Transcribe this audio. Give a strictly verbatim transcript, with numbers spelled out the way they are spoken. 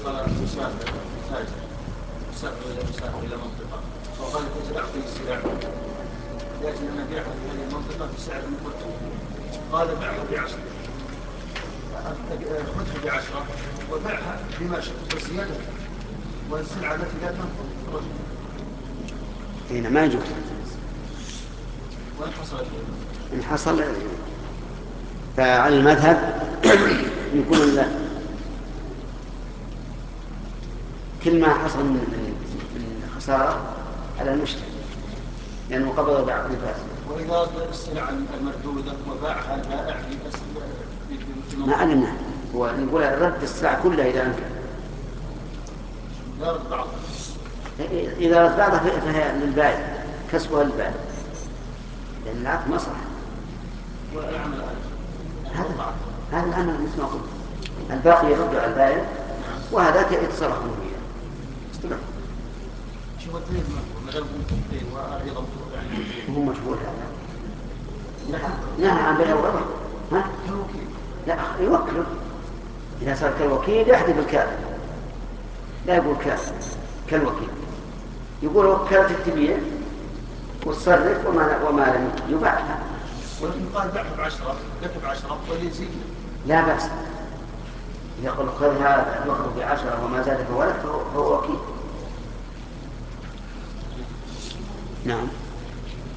قال مسافر تاجر مسافر إلى مسافر إلى منطقة وقال تجد أعطي السلع لكن أنا أبيعها في هذه المنطقة بسعر مرتفع قال بعها بعشرة خذها بعشرة وبعها بما شئت بزيادة والسلعة التي لا تنفذ رجل هنا ما يجوز. وإن حصل إن حصل فعلى المذهب يكون كل ما حصل من خسارة على المشتري لأنه يعني قبض بعقد فاسد. وإذا السلع المردودة وباعها البائع ما علمنا هو نقول رد السلع كلها إذا أمكن. لا رد بعضها. إذا رد بعضها فهي للبائع كسبها للبائع لأن العقد مصلحة. والعمل هذا هذا العمل مثل ما قلت الباقي يرد على البائع وهذا يتصرف فيه. استمر. شو الدليل ما دام متفقين وأيضا يعني هو مشهور هذا. نهى عن بيع الغرض. ها؟ كالوكيل. لا يوكله. إذا صار كالوكيل يحذف الكاف. لا يقول كاف كالوكيل. يقول وكالة التبيع والصرف وما وما لم يباعها. ولكن قال بعها بعشرة كتب عشرة واليزيد. لا بأس. يقول خذ هذا واخذ بعشرة وما زاد فهو لك فهو وكيل. نعم.